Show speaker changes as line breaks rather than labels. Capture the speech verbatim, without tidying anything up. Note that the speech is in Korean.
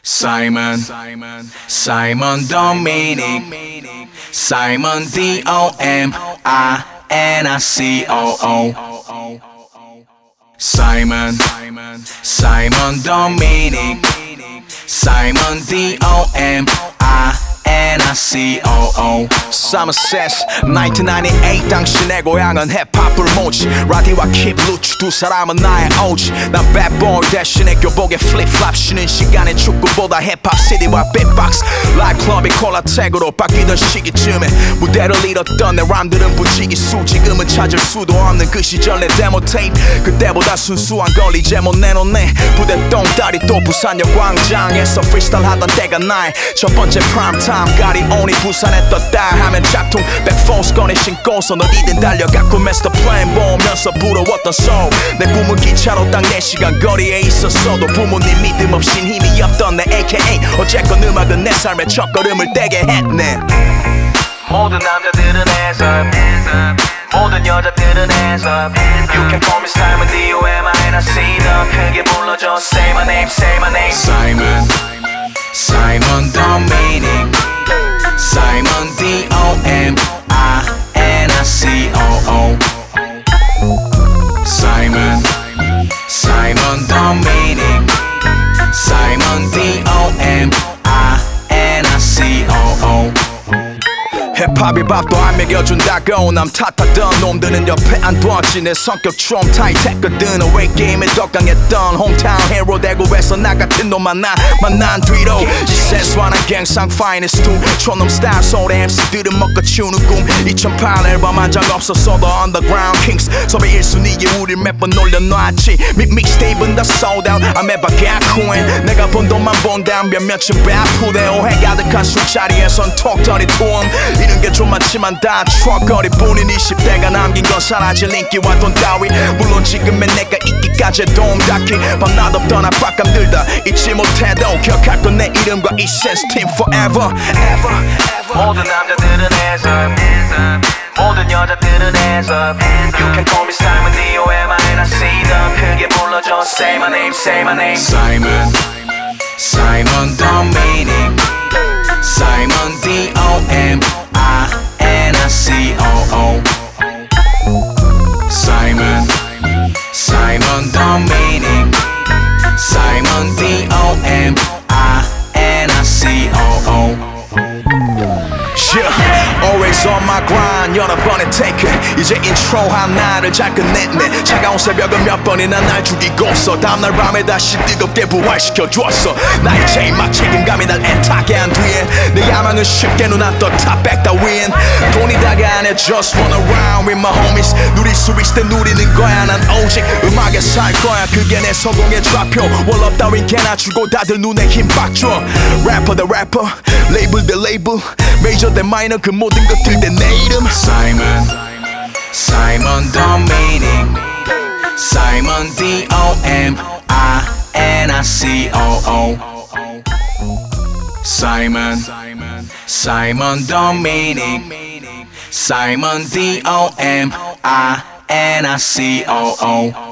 Simon, Simon Dominic, Simon D O M I N I C O O. Simon, Simon Dominic, Simon D O M I N I C O O.
Somerset 천구백구십팔 당신의 고향은 힙합을 모지 라디와 킵 루츠 두 사람은 나의 오지 난 badboy 대신에 교복에 flip-flop 쉬는 시간에 축구보다 힙합 씨디와 beatbox 라이브 클럽이 콜라텍으로 바뀌던 시기쯤에 무대를 잃었던 내 람들은 부지기수 지금은 찾을 수도 없는 그 시절 내 데모 테이프 그때보다 순수한 걸 이제 못 내놓네 부대 똥다리 또 부산역 광장에서 프리스타일 하던 때가 나의 첫 번째 프라임 타임 가리 오니 부산에 떴다 하면 작동 백포스 꺼내 신고서 어디든 달려갔고 마스터 플랜 보면서 부러웠던 soul 내 꿈은 기차로 딱 네 시간 거리에 있었어도 부모님 믿음 없인 힘이 없던 내 에이케이 어쨌건 음악은 내 삶의 첫걸음을 떼게 했네.
모든 남자들은 해석 모든 여자들은 해석 You can call me Simon D O M I N I C 더 크게 불러줘 Say my name, say my name
Simon, Simon Dominic, Simon D O M I N I C O O. Simon, Simon Dominic, Simon D O M I N I C O O.
힙합이 밥도 안 먹여준다고 남 탓하던 놈들은 옆에 안 뒀지 내 성격 좀 타이트했거든 어웨이 게임에 더 강했던 홈타운 히로 대구에서 나 같은 놈 만나 만난 뒤로 이 센스와난 갱상 파이니스트 촌놈 스타일 소리 엠씨들은 먹고 치우는 꿈 이천팔 앨범 한 장 없었어도 Underground Kings 섭외 일 순위에 우릴 몇 번 올려놨지 믹스테이프는 다 sold out I'm ever get coin 내가 본 돈만 본다면 몇몇은 배아프대 오해 가득한 술자리에선 톡터리 투엄 이런 게 좀 많지만 다 추억거리 뿐인 이십 대가 남긴 건 사라질 인기와 돈 따위 물론 지금의 내가 있기까지 동닫기 밤낮 없던 압박감들 다 잊지 못해도 기억할 건 내 이름과 이 센스 팀 forever ever ever
모든 남자들은 해석 모든 여자들은 해석 You can call me Simon D O M I N I C 더 크게 불러줘 Say my name, say my name
Simon, Simon Dominic, Simon D O M I N I C O O. Simon, Simon Dominic, Simon D O M I N I C O O.
Yeah, always on my grind 여러 번의 take 이제 인트로 하나를 잘 끝냈네 차가운 새벽은 몇 번이나 날 죽이고서 다음날 밤에 다시 뜨겁게 부활시켜주었어 나의 제일막 책임감이 날 애타게 한 뒤에 내 야망은 쉽게 눈앞 top back the win 돈이 다가 아니야 just run around with my homies 누릴 수 있을 때 누리는 거야 난 오직 음악에 살 거야 그게 내 성공의 좌표 월업 따윈 개나 주고 다들 눈에 힘 빡 줘 래퍼 대 래퍼 레이블 대 레이블 메이저 대 마이너 그 모든 것들 내 내 이름
Simon, Simon Dominic, Simon D O M I N I C O O. Simon, Simon Dominic, Simon D O M I N I C O O.